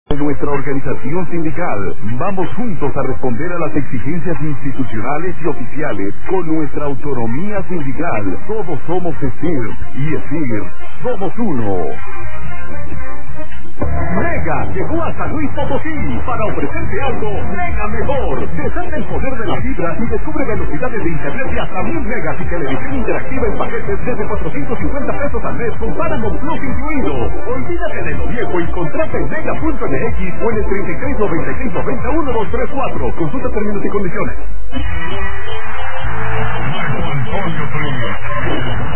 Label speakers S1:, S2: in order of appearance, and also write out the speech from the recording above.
S1: De nuestra organización sindical, vamos juntos a responder a las exigencias institucionales y oficiales con nuestra autonomía sindical. Todos somos ESIR y ESIR somos uno. Mega llegó a San Luis Potosí para ofrecerte algo mega mejor. Desata el poder de la fibra y descubre velocidades de internet de hasta 1000 megas y televisión interactiva en paquetes desde 450 pesos al mes con Paramount Plus incluido. Olvídate de lo viejo y contrata en mega.mx o en el 3696901234. Consulta términos y condiciones.